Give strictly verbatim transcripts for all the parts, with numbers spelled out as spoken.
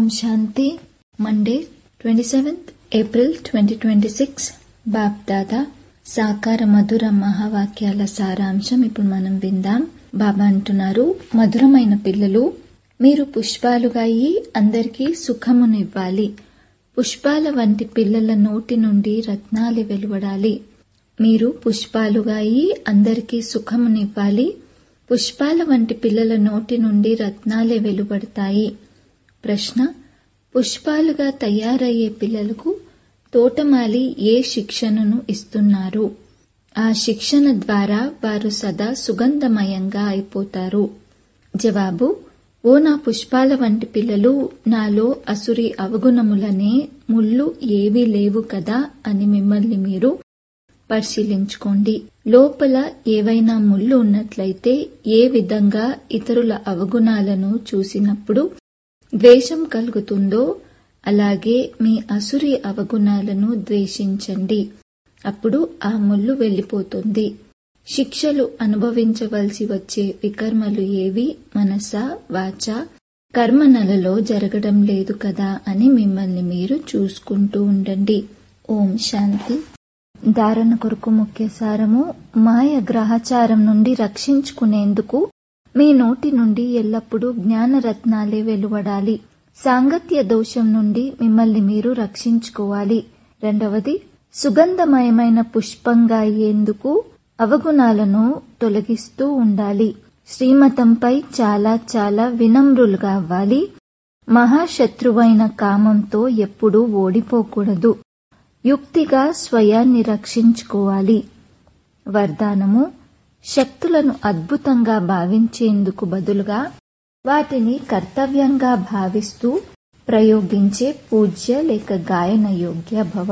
శాంతి. Monday twenty seventh April twenty twenty six Bap Dada సాకార మధుర మహావాక్యాల సారాంశం ఇప్పుడు మనం విందాం. బాబా అంటున్నారు, మధురమైన పిల్లలు, మీరు పుష్పాలుగా అయి అందరికీ సుఖమునివ్వాలి. పుష్పాల వంటి పిల్లల నోటి నుండి రత్నాలు వెలువడాలి. మీరు పుష్పాలుగా అయి అందరికీ సుఖమునివ్వాలి. పుష్పాల వంటి పిల్లల నోటి నుండి రత్నాలే వెలువడతాయి. ప్రశ్న: పుష్పాలుగా తయారయ్యే పిల్లలకు తోటమాలి ఏ శిక్షణను ఇస్తున్నారు? ఆ శిక్షణ ద్వారా వారు సదా సుగంధమయంగా అయిపోతారు. జవాబు: ఓ నా పుష్పాల వంటి పిల్లలు, నాలో అసురి అవగుణములనే ముళ్ళు ఏవీ లేవు కదా అని మిమ్మల్ని మీరు పరిశీలించుకోండి. లోపల ఏవైనా ముళ్ళు ఉన్నట్లయితే ఏ విధంగా ఇతరుల అవగుణాలను చూసినప్పుడు ద్వేషం కలుగుతుందో అలాగే మీ అసురి అవగుణాలను ద్వేషించండి. అప్పుడు ఆ ముళ్ళు వెళ్లిపోతుంది. శిక్షలు అనుభవించవలసి వచ్చే వికర్మలు ఏవి మనస వాచ కర్మనలలో జరగడం లేదు కదా అని మిమ్మల్ని మీరు చూసుకుంటూ ఉండండి. ఓం శాంతి. ధారణ కొరకు ముఖ్య సారము: మాయ గ్రహచారం నుండి రక్షించుకునేందుకు మీ నోటి నుండి ఎల్లప్పుడూ జ్ఞానరత్నాలే వెలువడాలి. సాంగత్య దోషం నుండి మిమ్మల్ని మీరు రక్షించుకోవాలి. రెండవది, సుగంధమయమైన పుష్పంగా అయ్యేందుకు అవగుణాలను తొలగిస్తూ ఉండాలి. శ్రీమతంపై చాలా చాలా వినమ్రులుగా అవ్వాలి. మహాశత్రువైన కామంతో ఎప్పుడూ ఓడిపోకూడదు. యుక్తిగా స్వయాన్ని రక్షించుకోవాలి. వరదానము: శక్తులను అద్భుతంగా భావించేందుకు బదులుగా వాటిని కర్తవ్యంగా భావిస్తూ ప్రయోగించే పూజ్య లేక గాయన యోగ్య భవ.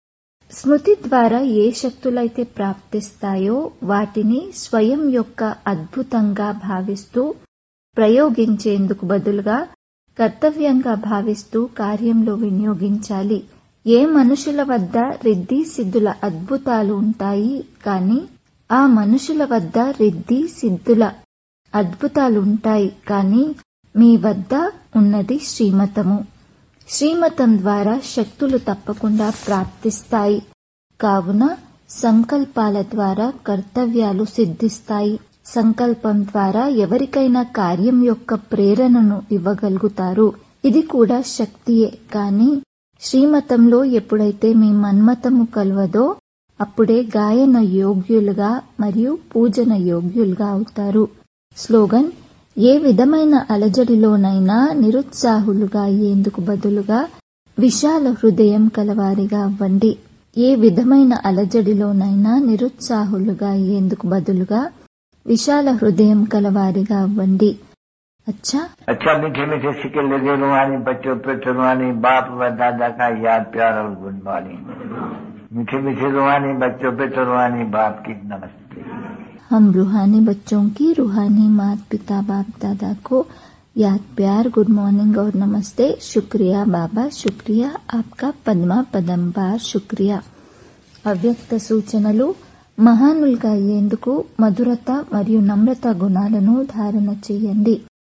స్మృతి ద్వారా ఏ శక్తులైతే ప్రాప్తిస్తాయో వాటిని స్వయం యొక్క అద్భుతంగా భావిస్తూ ప్రయోగించేందుకు బదులుగా కర్తవ్యంగా భావిస్తూ కార్యంలో వినియోగించాలి. ఏ మనుషుల వద్ద రిద్ధి సిద్ధుల అద్భుతాలు ఉంటాయి, కానీ ఆ మనుషుల వద్ద రిద్ధి సిద్ధుల అద్భుతాలు ఉంటాయి కానీ మీ వద్ద ఉన్నది శ్రీమతము. శ్రీమతం ద్వారా శక్తులు తప్పకుండా ప్రాప్తిస్తాయి. కావున సంకల్పాల ద్వారా కర్తవ్యాలు సిద్ధిస్తాయి. సంకల్పం ద్వారా ఎవరికైనా కార్యం యొక్క ప్రేరణను ఇవ్వగలుగుతారు. ఇది కూడా శక్తియే. కానీ శ్రీమతంలో ఎప్పుడైతే మీ మన్మతము కలవదో అప్పుడే గాయన యోగ్యులుగా మరియు పూజన యోగ్యులుగా అవుతారు. స్లోగన్: ఏ విధమైన అలజడిలోనైనా నిరుత్సాహులుగా అయ్యేందుకు బదులుగా విశాల హృదయం కలవారిగా అవ్వండి. ఏ విధమైన అలజడిలోనైనా నిరుత్సాహులుగా అయ్యేందుకు బదులుగా విశాల హృదయం కలవారిగా అవ్వండి. अच्छा अच्छा मीठे मीठे सिक्के लगे रुहानी बच्चों पे रुहानी बाप व दादा का याद प्यार और गुड मॉर्निंग. मीठे मीठे रुहानी बच्चों पे रुहानी बाप की नमस्ते. हम रूहानी बच्चों की रूहानी माता पिता बाप दादा को याद प्यार गुड मॉर्निंग और नमस्ते. शुक्रिया बाबा, शुक्रिया आपका पद्मा पदंबार शुक्रिया. అవ్యక్త సూచనలు: మహానులుగా అయ్యేందుకు మధురత మరియు నమ్రత గుణాలను ధారణ చేయండి.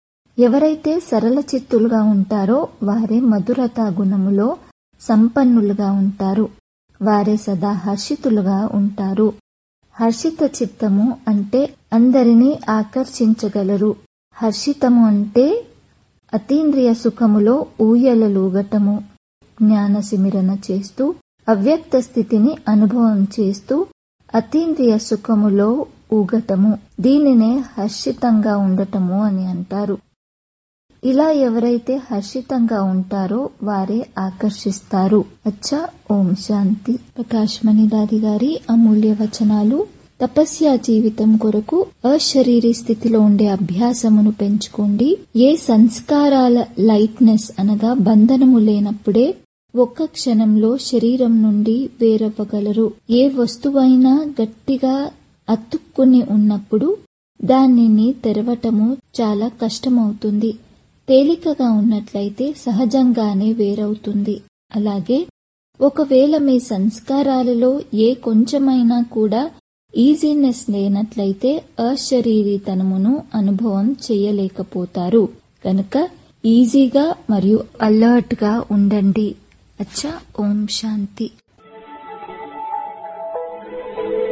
ఎవరైతే సరళ చిత్తులుగా ఉంటారో వారే మధురత గుణములో సంపన్నులుగా ఉంటారు. వారే సదా హర్షితులుగా ఉంటారు. హర్షిత చిత్తము అంటే అందరినీ ఆకర్షించగలరు. హర్షితము అంటే అతీంద్రియ సుఖములో ఊయలలూగటము. జ్ఞాన సిమిరణ చేస్తూ అవ్యక్త స్థితిని అనుభవం చేస్తూ అతీంద్రియ సుఖములో ఊగటము. దీనినే హర్షితంగా ఉండటము అని అంటారు. ఇలా ఎవరైతే హర్షితంగా ఉంటారో వారే ఆకర్షిస్తారు. అచ్చా. ఓం శాంతి. ప్రకాష్ మణిదారి గారి అమూల్య వచనాలు. తపస్య జీవితం కొరకు అశరీరీ స్థితిలో ఉండే అభ్యాసమును పెంచుకోండి. ఏ సంస్కారాల లైట్నెస్ అనగా బంధనము లేనప్పుడే ఒక్క క్షణంలో శరీరం నుండి వేరవ్వగలరు. ఏ వస్తువైనా గట్టిగా అతుక్కుని ఉన్నప్పుడు దానిని తెరవటము చాలా కష్టమవుతుంది. తేలికగా ఉన్నట్లయితే సహజంగానే వేరవుతుంది. అలాగే ఒకవేళ మీ సంస్కారాలలో ఏ కొంచెమైనా కూడా ఈజీనెస్ లేనట్లయితే అశరీరీతనమును అనుభవం చేయలేకపోతారు. కనుక ఈజీగా మరియు అలర్ట్ గా ఉండండి. అచ్చా, ఓం శాంతి.